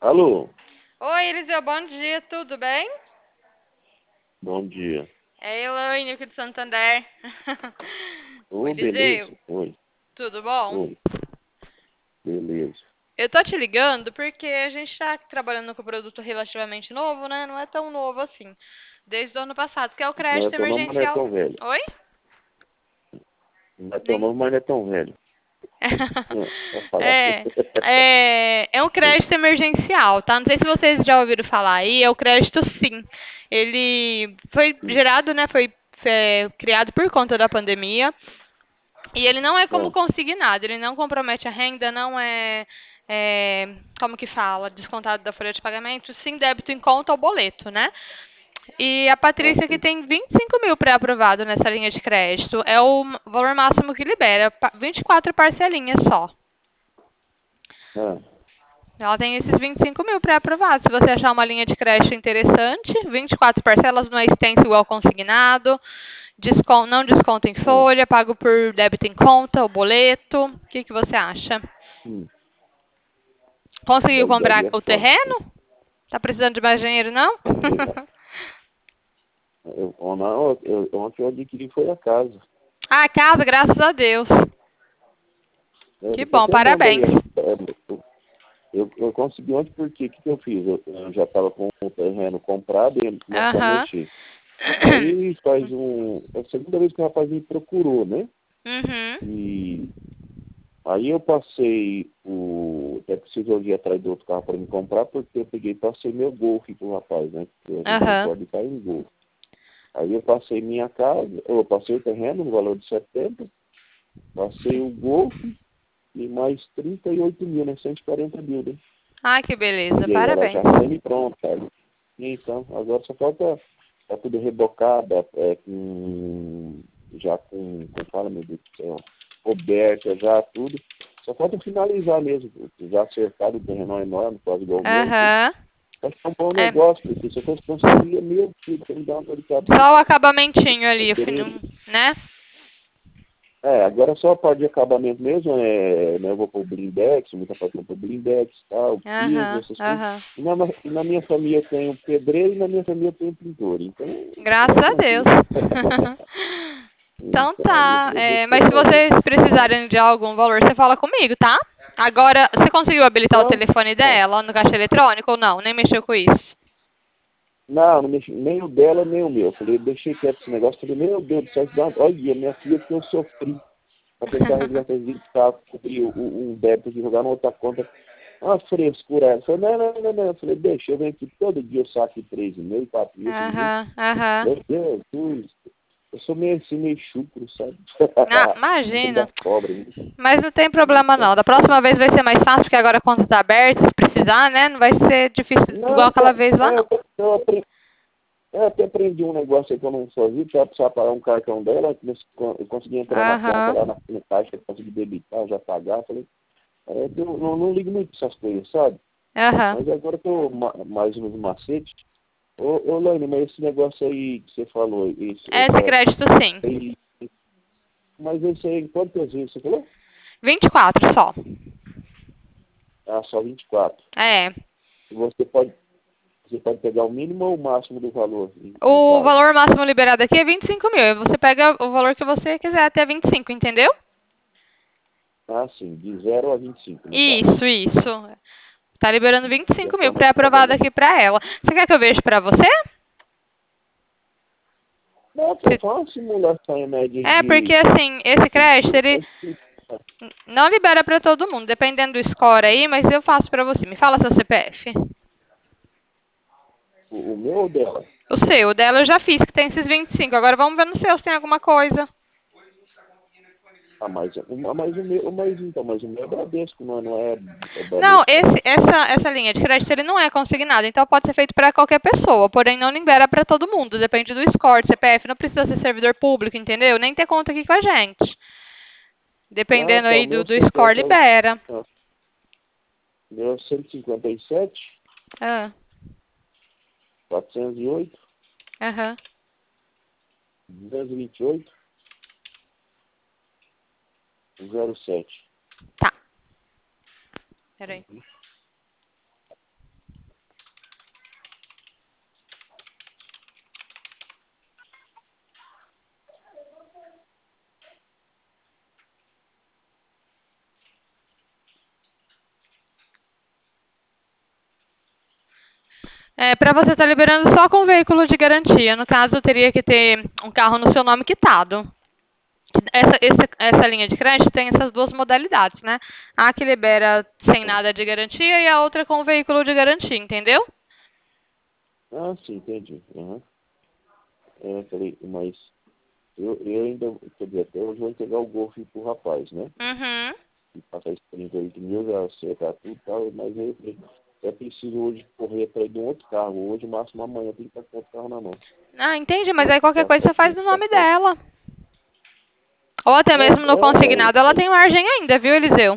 Alô, Oi, Eliseu, bom dia, tudo bem? bom dia. É Elaine aqui do Santander. Oi, Ô, Eliseu, beleza? Oi, tudo bom? oi, beleza. Eu tô te ligando porque a gente tá trabalhando com um produto relativamente novo, né? Não é tão novo assim. Desde o ano passado, que é o Não é crédito tão novo, mas não é emergencial. tão velho. Oi? Não é tão Nem... novo, mas não é tão velho. Pode falar. É um crédito emergencial, tá? Não sei se vocês já ouviram falar aí, é o crédito Sim. Ele foi gerado, né? Foi criado por conta da pandemia. E ele não é como É, consignado, ele não compromete a renda, não como que fala, descontado da folha de pagamento, sim débito em conta ou boleto, né? E a Patrícia que assim. tem 25 mil pré-aprovado nessa linha de crédito, é o valor máximo que libera, 24 parcelinhas só. É, Ela tem esses 25 mil pré-aprovados. Se você achar uma linha de crédito interessante, 24 parcelas não é extenso igual consignado, não desconta em é. folha, pago por débito em conta ou boleto. O que que você acha? Hum, Conseguiu daí comprar é o forte. terreno? Tá precisando de mais dinheiro, não? Não, ontem eu adquiri foi a casa. Ah, casa, graças a Deus. Que Foi bom, até bom daí. parabéns. Eu consegui ontem porque o que eu fiz? Eu já estava com o terreno comprado e ele começou a Aham. mexer. Aí é a segunda vez que o rapaz me procurou, né? Uhum. E aí eu passei até preciso ir atrás do outro carro para me comprar, porque eu peguei e passei meu Golf pro rapaz, né? Porque a gente não Aham. pode estar em Golf. Aí eu passei minha casa, eu passei o terreno no valor de 70, passei o Golf e mais 38 mil, né? 140 mil, né? Ai, que beleza, E aí ela parabéns. já semi-pronta, sabe? Então, agora só falta tá tudo rebocado, já com fala, meu Deus do céu, coberta já, tudo. Só falta finalizar mesmo, já acertado, o terreno é enorme, quase igual o meu. Aham. Acho que é um bom É negócio, porque se eu fosse construir, meu filho, você me dá uma dor de só o cabeça. acabamentinho Eu ali, queria... né? Agora só a parte de acabamento mesmo, né, eu vou pôr blindex, muita parte vai pôr blindex, tal, piso, Aham, essas coisas. aham. E na minha família eu tenho pedreiro e na minha família eu tenho pintor. Então, Graças é a Deus. tranquilo. Então Então, aí eu tá. falei, deixa Mas eu se fazer. vocês precisarem de algum valor, você fala comigo, tá? Agora, você conseguiu habilitar o Não, telefone não, dela no caixa eletrônico ou não? Nem mexeu com isso? não, nem o dela, nem o meu. Eu falei, deixei quieto esse negócio. Falei, meu Deus do céu, olha, minha filha, que eu sofri para tentar resgatar esse 20 carros, cobrir um débito e jogar na outra conta. Uma frescura. Ela falou, não. Eu falei, deixa, eu venho aqui todo dia, eu saco 3,5, 4 mil, 5 mil. Aham, aham. Meu Deus, eu sou meio assim, meio chucro, sabe? Ah, Meio da imagina. cobra, né? Mas não tem problema Então, não. Da próxima vez vai ser mais fácil, porque agora a conta tá aberta, se precisar, né? Não vai ser difícil igual não, aquela vez lá, não. eu até aprendi um negócio aí que eu não fazia, que ela precisava pagar um cartão dela, eu consegui entrar na conta Aham. lá no caixa, eu consegui debitar, já pagar, falei, que eu não ligo muito pra essas coisas, sabe? Aham. Mas agora eu tô mais nos macetes. Ô Laine, mas esse negócio aí que você falou, Esse crédito sim. aí, mas esse aí, quantas vezes você falou? 24 só. Ah, só 24. É. E você pode pegar o mínimo ou o máximo do valor, no O caso. valor máximo liberado aqui é 25 mil. E você pega o valor que você quiser até 25, entendeu? Ah, sim, de 0 a 25 no caso. Isso. Tá liberando E a 25 mil forma de pré-aprovado pagamento. aqui pra ela. Você quer que eu veja pra você? Não, foi Se- só uma simulação em média É, porque assim, esse crédito, ele não libera pra todo mundo, dependendo do score aí, mas eu faço pra você. Me fala seu CPF. o meu ou dela? O seu, o dela eu já fiz, que tem esses 25. Agora vamos ver no seu se tem alguma coisa. Ah, mas o meu é Bradesco, não é Não, Banesco, não. essa linha de crédito ele não é consignado, então pode ser feito para qualquer pessoa, porém não libera para todo mundo, depende do score, CPF, não precisa ser servidor público, entendeu? Nem ter conta aqui com a gente. Ah, Dependendo tá, aí o meu do score, CPF libera. o meu é 157, Ah, 408, aham. 228, 07. Tá, peraí. Para você estar liberando só com veículo de garantia. No caso, teria que ter um carro no seu nome quitado. Essa linha de crédito tem essas duas modalidades, né? A que libera sem nada de garantia e a outra com veículo de garantia, entendeu? Ah, sim, entendi. Uhum. Falei, mas eu ainda, quer dizer, até hoje vou entregar o Golf pro rapaz, né? Uhum. E passar esses 38 mil, já acertar tudo e tal, mas aí eu falei, é preciso hoje correr atrás de um outro carro. Hoje, máximo amanhã, tem que estar com outro carro na mão. Ah, entendi, mas Outro aí qualquer carro coisa você faz no para nome dela. Ou até mesmo no consignado ela tem margem ainda, viu, Eliseu?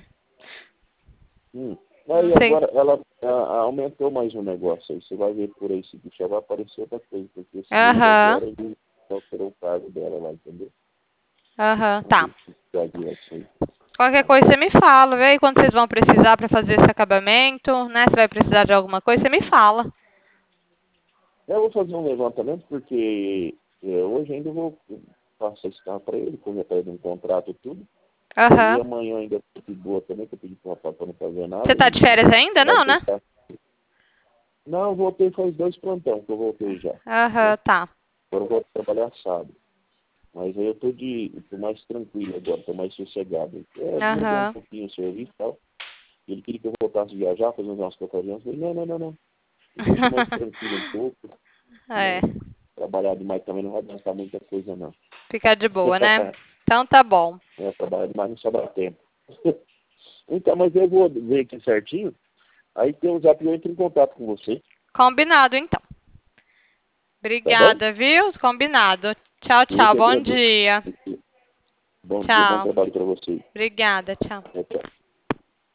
Não Aí sei. agora ela aumentou mais um negócio aí. Você vai ver por aí, se já vai aparecer outra coisa, porque esse mês Aham. agora ele alterou o cargo dela lá, entendeu? Aham, Vamos tá. ver se vai vir isso aí. Qualquer coisa você me fala, vê aí quando vocês vão precisar para fazer esse acabamento, né? Se vai precisar de alguma coisa, você me fala. Eu vou fazer um levantamento, porque hoje ainda eu vou passar esse carro para ele, correr atrás de um contrato e tudo. E Aham. amanhã ainda tô de boa também, que eu pedi pro rapaz para não fazer nada. Você tá de férias ainda? Vai Não, né? tentar. Não, eu voltei faz 2 plantão que eu voltei já. Aham, Né? tá. Agora eu vou trabalhar sábado. Mas aí eu tô mais tranquilo agora, tô mais sossegado. Mudou um Aham. pouquinho o serviço e tal. Ele queria que eu voltasse a viajar, fazer umas ocasiões. Eu falei, não. Deixa mais tranquilo um pouco. É, Né? Trabalhar demais também não vai adiantar muita coisa, não. fica de boa, né? Então tá bom. Trabalhar demais não sobra tempo. Então, mas eu vou ver aqui certinho. Aí tem um zap, eu entro em contato com você. Combinado, então. Tá bom? Obrigada, viu? Combinado. Tchau, Eu tchau. que Bom agradeço. dia. Bom dia, bom Tchau. trabalho para você. Obrigada, tchau. Tchau.